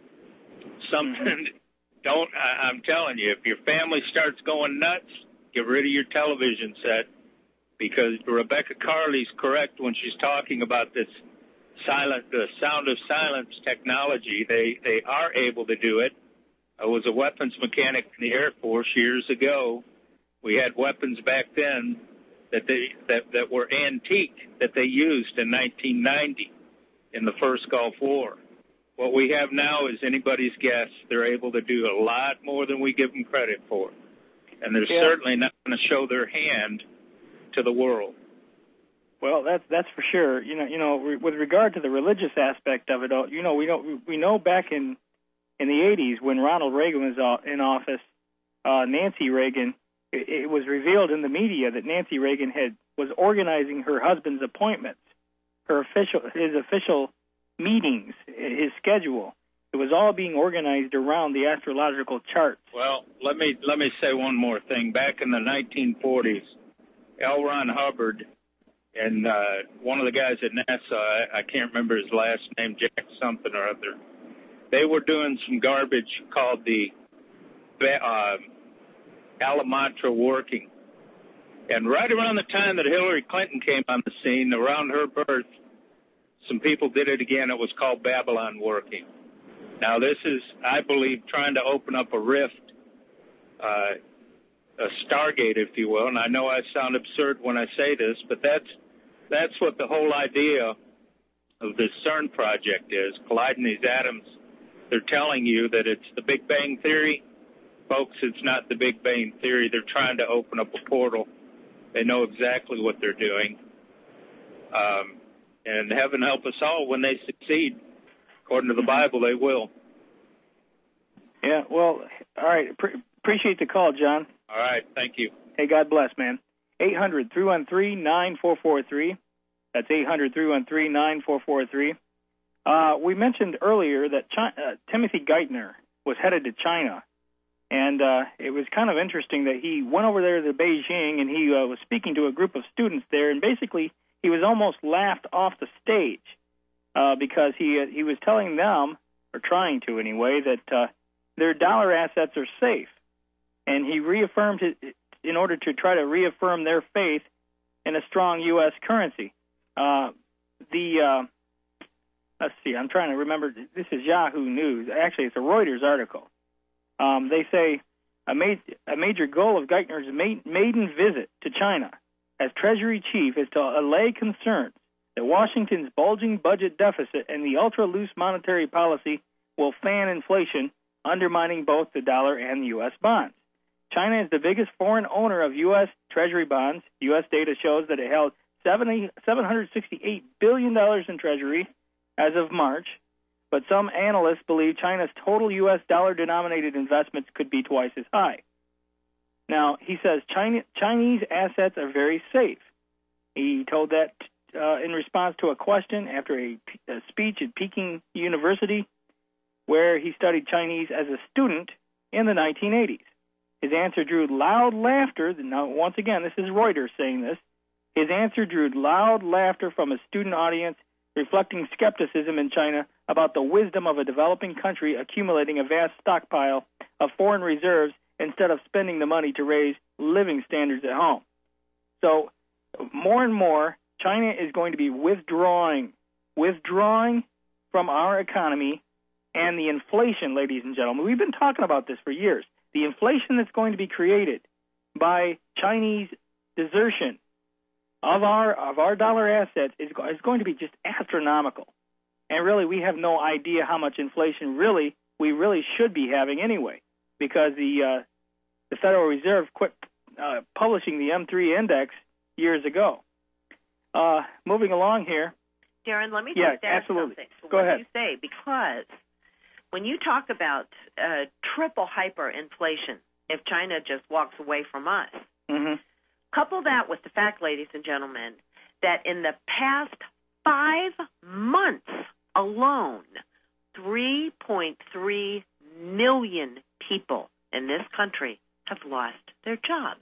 Something, don't, I, I'm telling you, if your family starts going nuts, get rid of your television set because Rebecca Carley's correct when she's talking about this silent, the sound of silence technology. They they are able to do it. I was a weapons mechanic in the Air Force years ago. We had weapons back then that they that, that were antique that they used in nineteen ninety in the first Gulf War. What we have now is anybody's guess. They're able to do a lot more than we give them credit for, and they're yeah. certainly not going to show their hand to the world. Well, that's that's for sure. You know, you know, re- with regard to the religious aspect of it, you know, we know we know back in in the eighties when Ronald Reagan was in office, uh, Nancy Reagan, it, it was revealed in the media that Nancy Reagan had was organizing her husband's appointments, her official his official meetings, his schedule. It was all being organized around the astrological charts. Well, let me let me say one more thing. Back in the nineteen forties, L. Ron Hubbard and uh, one of the guys at NASA, I, I can't remember his last name, Jack something or other, they were doing some garbage called the uh, Alamantra working. And right around the time that Hillary Clinton came on the scene, around her birth, some people did it again. It was called Babylon working. Now, this is, I believe, trying to open up a rift, uh, a Stargate, if you will. And I know I sound absurd when I say this, but that's that's what the whole idea of this CERN project is, colliding these atoms they're telling you that it's the Big Bang Theory. Folks, it's not the Big Bang Theory. They're trying to open up a portal. They know exactly what they're doing. Um, and heaven help us all when they succeed. According to the Bible, they will. Yeah, well, all right. Pre- appreciate the call, John. All right, thank you. Hey, God bless, man. eight hundred, three one three, nine four four three. That's eight hundred, three one three, nine four four three. Uh, we mentioned earlier that China, uh, Timothy Geithner was headed to China. And uh, it was kind of interesting that he went over there to Beijing, and he uh, was speaking to a group of students there, and basically he was almost laughed off the stage uh, because he uh, he was telling them, or trying to anyway, that uh, their dollar assets are safe. And he reaffirmed it in order to try to reaffirm their faith in a strong U S currency. Uh, the uh, let's see, I'm trying to remember. This is Yahoo News. Actually, it's a Reuters article. Um, they say a, ma- a major goal of Geithner's ma- maiden visit to China as Treasury chief is to allay concerns that Washington's bulging budget deficit and the ultra-loose monetary policy will fan inflation, undermining both the dollar and the U S bonds. China is the biggest foreign owner of U S Treasury bonds. U S data shows that it held seven hundred sixty-eight billion dollars in Treasury as of March. But some analysts believe China's total U S dollar-denominated investments could be twice as high. Now, he says China, Chinese assets are very safe. He told that uh, in response to a question after a, a speech at Peking University, where he studied Chinese as a student in the nineteen eighties. His answer drew loud laughter. Now, once again, this is Reuters saying this. His answer drew loud laughter from a student audience, reflecting skepticism in China about the wisdom of a developing country accumulating a vast stockpile of foreign reserves instead of spending the money to raise living standards at home. So more and more, China is going to be withdrawing, withdrawing from our economy and the inflation, ladies and gentlemen. We've been talking about this for years. The inflation that's going to be created by Chinese desertion of our of our dollar assets is, is going to be just astronomical. And really, we have no idea how much inflation really we really should be having anyway, because the uh, the Federal Reserve quit uh, publishing the M three index years ago. Uh, moving along here. Darren, let me yeah, just add absolutely. something. Go what ahead. You say, because when you talk about uh, triple hyperinflation, if China just walks away from us, mm-hmm. couple that with the fact, ladies and gentlemen, that in the past five months alone, three point three million people in this country have lost their jobs.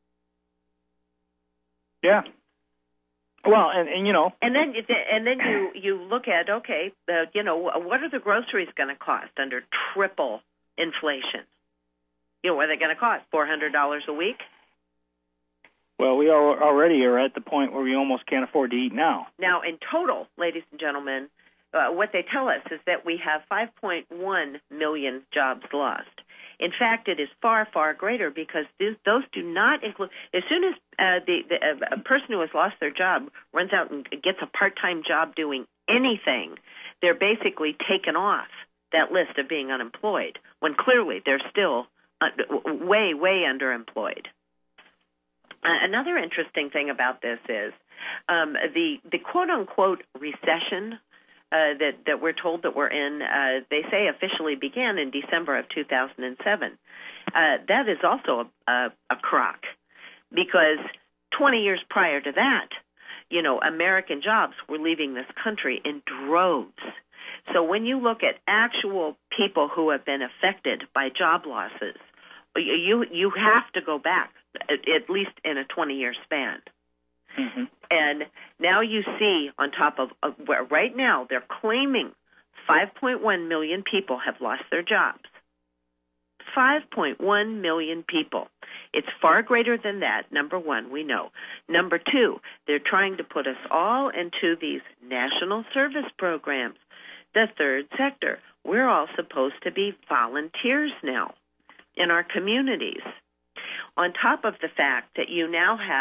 Yeah. Well, and, and you know, and then and then you you look at okay, the, you know, what are the groceries going to cost under triple inflation? You know, what are they going to cost? Four hundred dollars a week? Well, we are already are at the point where we almost can't afford to eat now. Now, in total, ladies and gentlemen, uh, what they tell us is that we have five point one million jobs lost. In fact, it is far, far greater because these, those do not include. As soon as uh, the, the uh, a person who has lost their job runs out and gets a part-time job doing anything, they're basically taken off that list of being unemployed, when clearly they're still uh, way, way underemployed. Uh, another interesting thing about this is um, the the quote-unquote recession uh, that, that we're told that we're in, uh, they say officially began in December of two thousand seven. Uh, that is also a, a, a crock, because twenty years prior to that, you know, American jobs were leaving this country in droves. So when you look at actual people who have been affected by job losses, you you have to go back at least in a twenty-year span. Mm-hmm. And now you see on top of, of where right now they're claiming five point one million people have lost their jobs. five point one million people. It's far greater than that, number one, we know. Number two, they're trying to put us all into these national service programs. The third sector, we're all supposed to be volunteers now in our communities. On top of the fact that you now have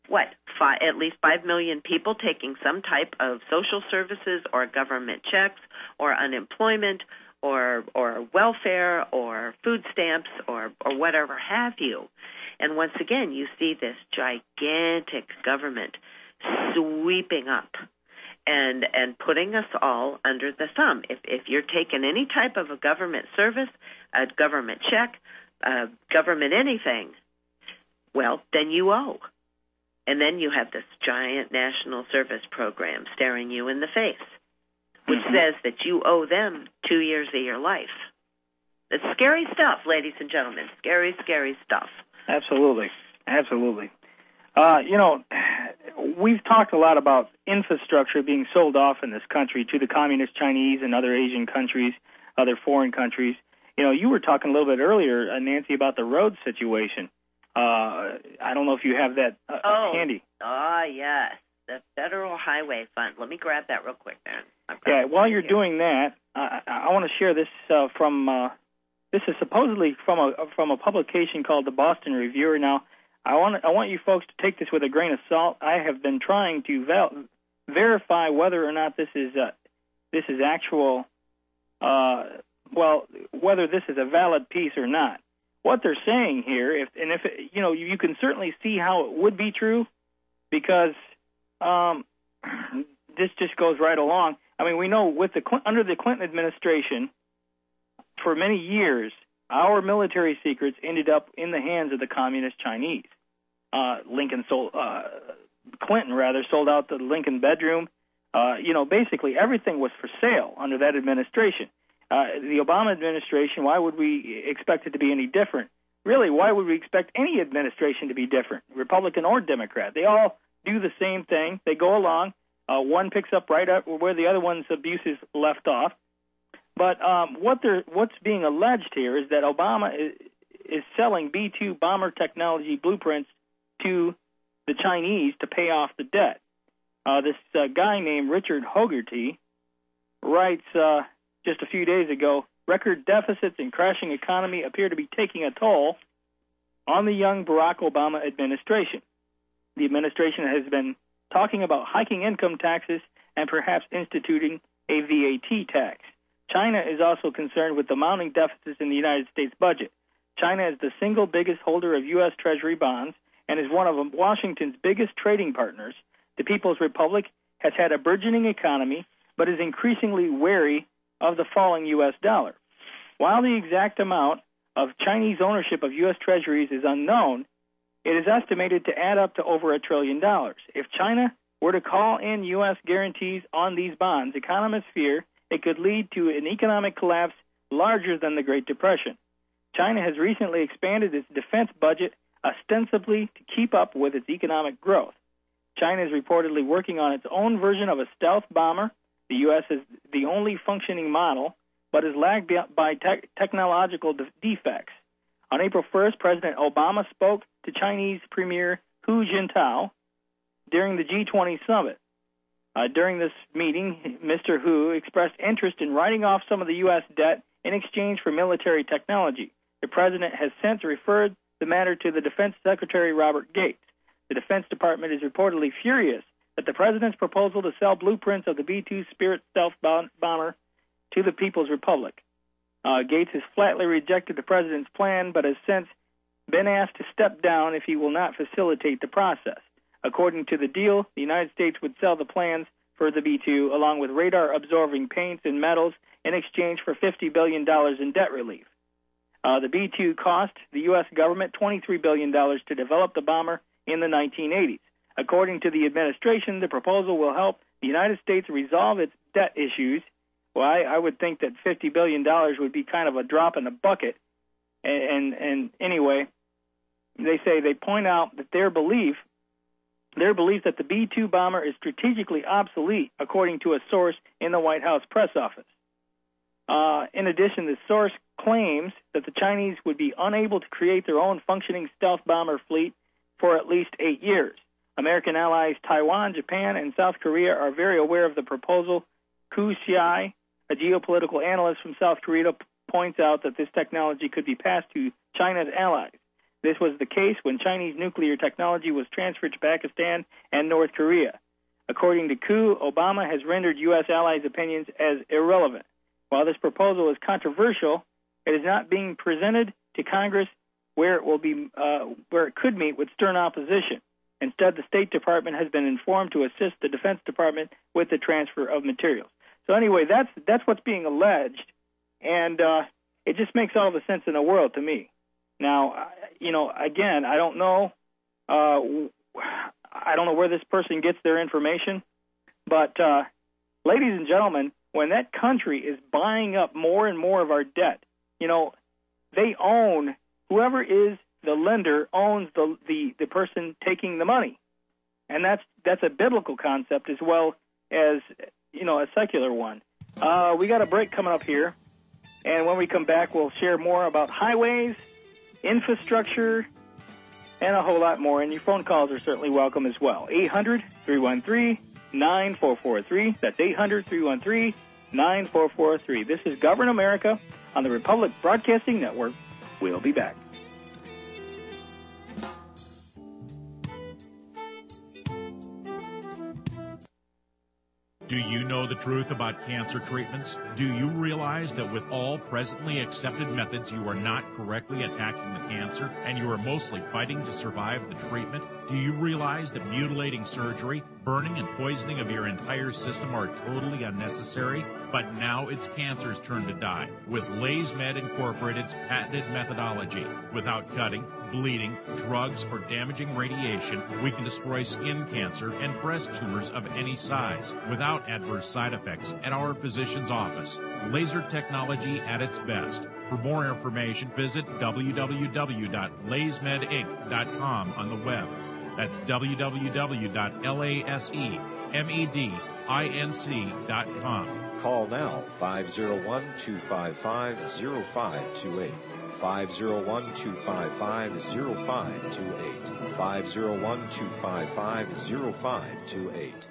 what, five, at least five million people taking some type of social services or government checks or unemployment or or welfare or food stamps or, or whatever have you. And once again, you see this gigantic government sweeping up and and putting us all under the thumb. If if you're taking any type of a government service, a government check, a government anything, well, then you owe. And then you have this giant national service program staring you in the face, which mm-hmm. says that you owe them two years of your life. It's scary stuff, ladies and gentlemen. Scary, scary stuff. Absolutely. Absolutely. Uh, you know, we've talked a lot about infrastructure being sold off in this country to the communist Chinese and other Asian countries, other foreign countries. You know, you were talking a little bit earlier, uh, Nancy, about the road situation. Uh, I don't know if you have that uh, oh. handy. Ah, yes. The Federal Highway Fund. Let me grab that real quick, man. Yeah, while you're here. doing that, uh, I want to share this uh, from, uh, this is supposedly from a from a publication called the Boston Reviewer. Now, I want I want you folks to take this with a grain of salt. I have been trying to val- verify whether or not this is uh, this is actual, uh, well, whether this is a valid piece or not. What they're saying here, if and if it, you know, you, you can certainly see how it would be true, because um, this just goes right along. I mean, we know with the under the Clinton administration, for many years, our military secrets ended up in the hands of the communist Chinese. Uh, Lincoln sold, uh, Clinton rather sold out the Lincoln bedroom. Uh, you know, basically everything was for sale under that administration. Uh, the Obama administration, why would we expect it to be any different? Really, why would we expect any administration to be different, Republican or Democrat? They all do the same thing. They go along. Uh, one picks up right up where the other one's abuses left off. But um, what they're, what's being alleged here is that Obama is, is selling B two bomber technology blueprints to the Chinese to pay off the debt. Uh, this uh, guy named Richard Hogarty writes uh, just a few days ago, record deficits and crashing economy appear to be taking a toll on the young Barack Obama administration. The administration has been talking about hiking income taxes and perhaps instituting a V A T tax. China is also concerned with the mounting deficits in the United States budget. China is the single biggest holder of U S Treasury bonds and is one of Washington's biggest trading partners. The People's Republic has had a burgeoning economy, but is increasingly wary of the falling U S dollar. While the exact amount of Chinese ownership of U S Treasuries is unknown, it is estimated to add up to over a trillion dollars. If China were to call in U S guarantees on these bonds, economists fear it could lead to an economic collapse larger than the Great Depression. China has recently expanded its defense budget ostensibly to keep up with its economic growth. China is reportedly working on its own version of a stealth bomber. The U S is the only functioning model, but is lagged by te- technological de- defects. On April first, President Obama spoke to Chinese Premier Hu Jintao during the G twenty summit. Uh, during this meeting, Mister Hu expressed interest in writing off some of the U S debt in exchange for military technology. The president has since referred the matter to the Defense Secretary Robert Gates. The Defense Department is reportedly furious that the president's proposal to sell blueprints of the B two Spirit stealth bomber to the People's Republic. Uh, Gates has flatly rejected the president's plan, but has since been asked to step down if he will not facilitate the process. According to the deal, the United States would sell the plans for the B two along with radar-absorbing paints and metals in exchange for fifty billion dollars in debt relief. Uh, the B two cost the U S government twenty-three billion dollars to develop the bomber in the nineteen eighties. According to the administration, the proposal will help the United States resolve its debt issues. Well, I, I would think that fifty billion dollars would be kind of a drop in the bucket. And, and, and anyway, they say they point out that their belief Their belief that the B two bomber is strategically obsolete, according to a source in the White House press office. Uh, in addition, the source claims that the Chinese would be unable to create their own functioning stealth bomber fleet for at least eight years. American allies Taiwan, Japan, and South Korea are very aware of the proposal. Ku Xiai, a geopolitical analyst from South Korea, points out that this technology could be passed to China's allies. This was the case when Chinese nuclear technology was transferred to Pakistan and North Korea. According to Koo, Obama has rendered U S allies' opinions as irrelevant. While this proposal is controversial, it is not being presented to Congress where it will be, uh, where it could meet with stern opposition. Instead, the State Department has been informed to assist the Defense Department with the transfer of materials. So anyway, that's that's what's being alleged, and uh, it just makes all the sense in the world to me. Now, you know, again, I don't know, uh, I don't know where this person gets their information, but uh, ladies and gentlemen, when that country is buying up more and more of our debt, you know, they own, whoever is the lender owns the, the, the person taking the money. And that's that's a biblical concept as well as, you know, a secular one. Uh, we got a break coming up here. And when we come back, we'll share more about highways, infrastructure, and a whole lot more. And your phone calls are certainly welcome as well. eight hundred, three one three, nine four four three. That's eight hundred, three one three, nine four four three. This is Govern America on the Republic Broadcasting Network. We'll be back. Do you know the truth about cancer treatments? Do you realize that with all presently accepted methods, you are not correctly attacking the cancer and you are mostly fighting to survive the treatment? Do you realize that mutilating surgery, burning and poisoning of your entire system are totally unnecessary? But now it's cancer's turn to die with LaysMed Incorporated's patented methodology. Without cutting, bleeding, drugs, or damaging radiation, we can destroy skin cancer and breast tumors of any size without adverse side effects at our physician's office. Laser technology at its best. For more information, visit w w w dot lays med inc dot com on the web. That's w w w dot lasemed inc dot com. Call now, five oh one, two five five, oh five two eight. five oh one, two five five, oh five two eight. five oh one, two five five, oh five two eight.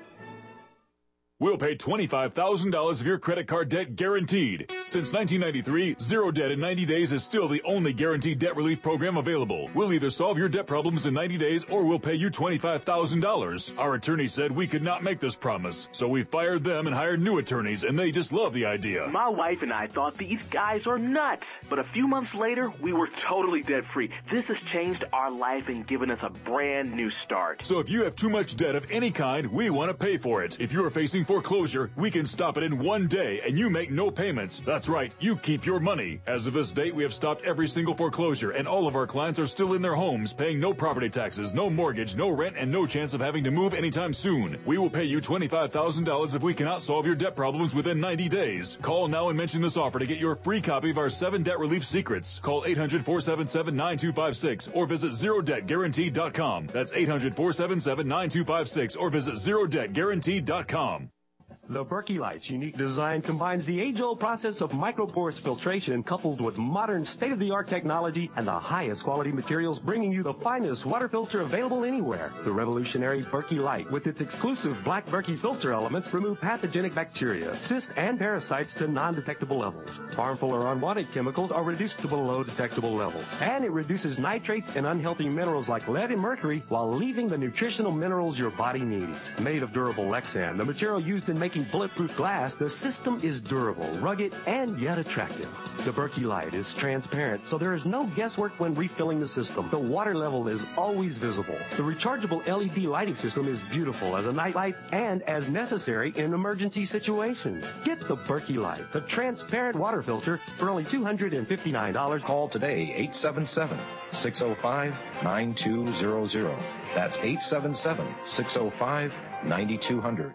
We'll pay twenty-five thousand dollars of your credit card debt guaranteed. Since nineteen ninety-three, Zero Debt in ninety days is still the only guaranteed debt relief program available. We'll either solve your debt problems in ninety days or we'll pay you twenty-five thousand dollars. Our attorney said we could not make this promise, so we fired them and hired new attorneys, and they just love the idea. My wife and I thought these guys are nuts, but a few months later, we were totally debt-free. This has changed our life and given us a brand new start. So if you have too much debt of any kind, we want to pay for it. If you are facing foreclosure, we can stop it in one day and you make no payments. That's right, you keep your money. As of this date, we have stopped every single foreclosure and all of our clients are still in their homes paying no property taxes, no mortgage, no rent, and no chance of having to move anytime soon. We will pay you twenty-five thousand dollars if we cannot solve your debt problems within ninety days. Call now and mention this offer to get your free copy of our seven debt relief secrets. Call eight hundred, four seven seven, nine two five six or visit zero debt guaranteed dot com. That's eight hundred, four seven seven, nine two five six or visit zero debt guaranteed dot com. The Berkey Light's unique design combines the age-old process of microporous filtration coupled with modern state-of-the-art technology and the highest quality materials, bringing you the finest water filter available anywhere. The revolutionary Berkey Light, with its exclusive black Berkey filter elements, remove pathogenic bacteria, cysts, and parasites to non-detectable levels. Harmful or unwanted chemicals are reduced to below detectable levels. And it reduces nitrates and unhealthy minerals like lead and mercury while leaving the nutritional minerals your body needs. Made of durable Lexan, the material used in making bulletproof glass, the system is durable, rugged, and yet attractive. The Berkey Light is transparent, so there is no guesswork when refilling the system. The water level is always visible. The rechargeable L E D lighting system is beautiful as a nightlight and as necessary in emergency situations. Get the Berkey Light, the transparent water filter, for only two hundred fifty-nine dollars. Call today, eight seven seven, six oh five, nine two zero zero. That's eight seven seven, six oh five, nine two zero zero.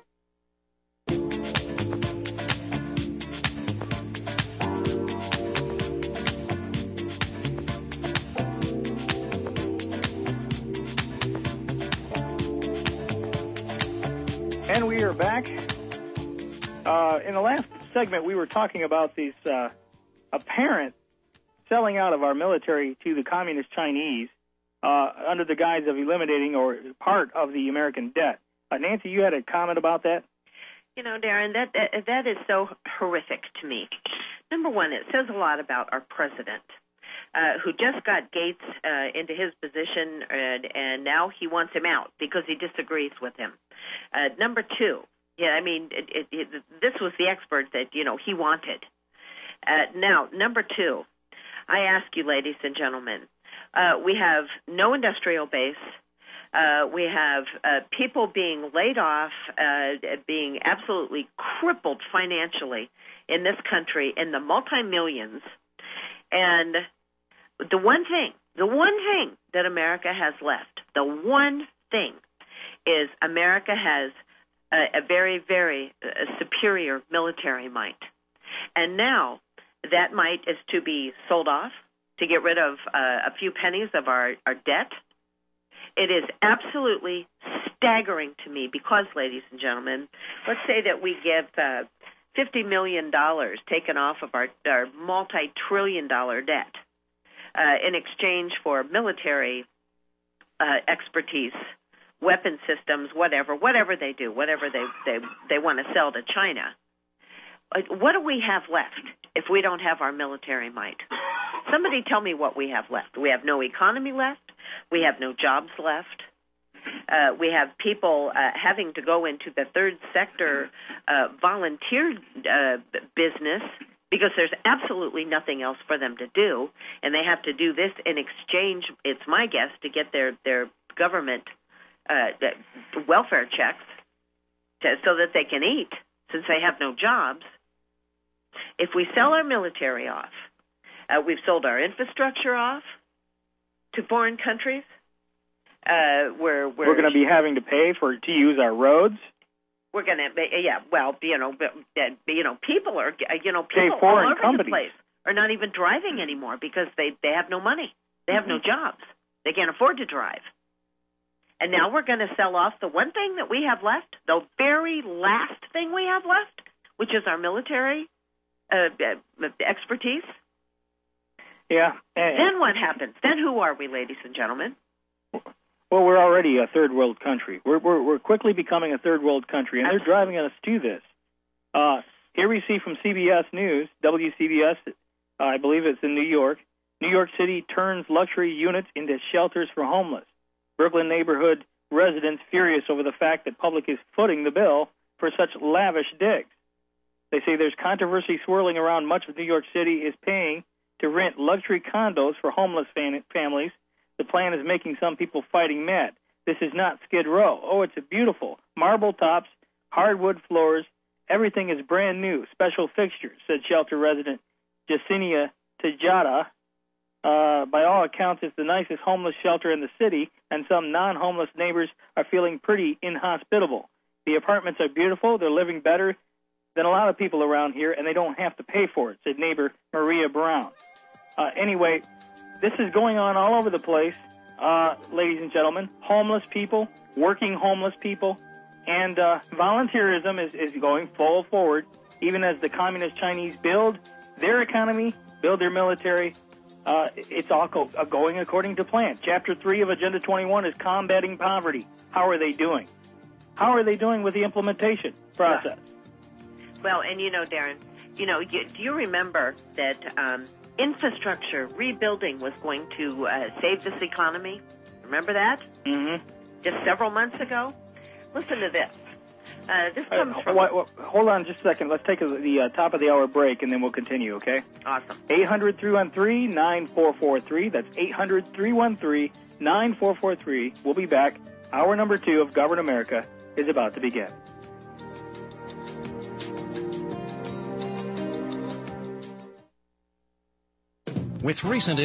And we are back. Uh, in the last segment, we were talking about these uh, apparent selling out of our military to the communist Chinese uh, under the guise of eliminating or part of the American debt. Uh, Nancy, you had a comment about that? You know, Darren, that, that that is so horrific to me. Number one, it says a lot about our president. uh, who just got Gates uh, into his position, and, and now he wants him out because he disagrees with him. Uh, number two, yeah, I mean, it, it, it, this was the expert that, you know, he wanted. Uh, now, number two, I ask you, ladies and gentlemen, uh, we have no industrial base. Uh, we have uh, people being laid off, uh, being absolutely crippled financially in this country in the multi-millions. And the one thing, the one thing that America has left, the one thing is America has a, a very, very uh, superior military might. And now that might is to be sold off to get rid of uh, a few pennies of our, our debt. It is absolutely staggering to me because, ladies and gentlemen, let's say that we give uh, fifty million dollars taken off of our, our multi-trillion dollar debt uh, in exchange for military uh, expertise, weapon systems, whatever, whatever they do, whatever they, they, they want to sell to China. What do we have left if we don't have our military might? Somebody tell me what we have left. We have no economy left. We have no jobs left. Uh, we have people uh, having to go into the third sector uh, volunteer uh, business because there's absolutely nothing else for them to do, and they have to do this in exchange, it's my guess, to get their, their government uh, welfare checks to, so that they can eat since they have no jobs. If we sell our military off, uh, we've sold our infrastructure off to foreign countries. Uh, we're we're, we're going to be having to pay for to use our roads. We're going to, yeah. Well, you know, you know, people are, you know, pay people foreign all over companies. the place are not even driving anymore because they they have no money. They have no jobs. They can't afford to drive. And now we're going to sell off the one thing that we have left, the very last thing we have left, which is our military uh, expertise. Yeah. Then what happens? Then who are we, ladies and gentlemen? Well, we're already a third world country. We're we're, we're quickly becoming a third world country, and they're driving us to this. Uh, here we see from C B S News, W C B S, uh, I believe it's in New York. New York City turns luxury units into shelters for homeless. Brooklyn neighborhood residents furious over the fact that public is footing the bill for such lavish digs. They say there's controversy swirling around much of New York City is paying to rent luxury condos for homeless fam- families. The plan is making some people fighting mad. This is not Skid Row. Oh, it's a beautiful. Marble tops, hardwood floors, everything is brand new. Special fixtures, said shelter resident Jacinia Tejada. Uh, by all accounts, it's the nicest homeless shelter in the city, and some non-homeless neighbors are feeling pretty inhospitable. The apartments are beautiful. They're living better than a lot of people around here, and they don't have to pay for it, said neighbor Maria Brown. Uh, anyway, this is going on all over the place, uh, ladies and gentlemen. Homeless people, working homeless people, and uh, volunteerism is, is going full forward, even as the communist Chinese build their economy, build their military. Uh, it's all go, uh, going according to plan. Chapter three of Agenda twenty-one is combating poverty. How are they doing? How are they doing with the implementation process? Well, and you know, Darren, you know, you, do you remember that um, infrastructure rebuilding was going to uh, save this economy? Remember that? Mm-hmm. Just several months ago? Listen to this. Uh, this comes uh, from... What, what, hold on just a second. Let's take a, the uh, top of the hour break, and then we'll continue, okay? Awesome. eight hundred, three one three, nine four four three. That's eight hundred, three one three, nine four four three. We'll be back. Hour number two of Govern America is about to begin. With recent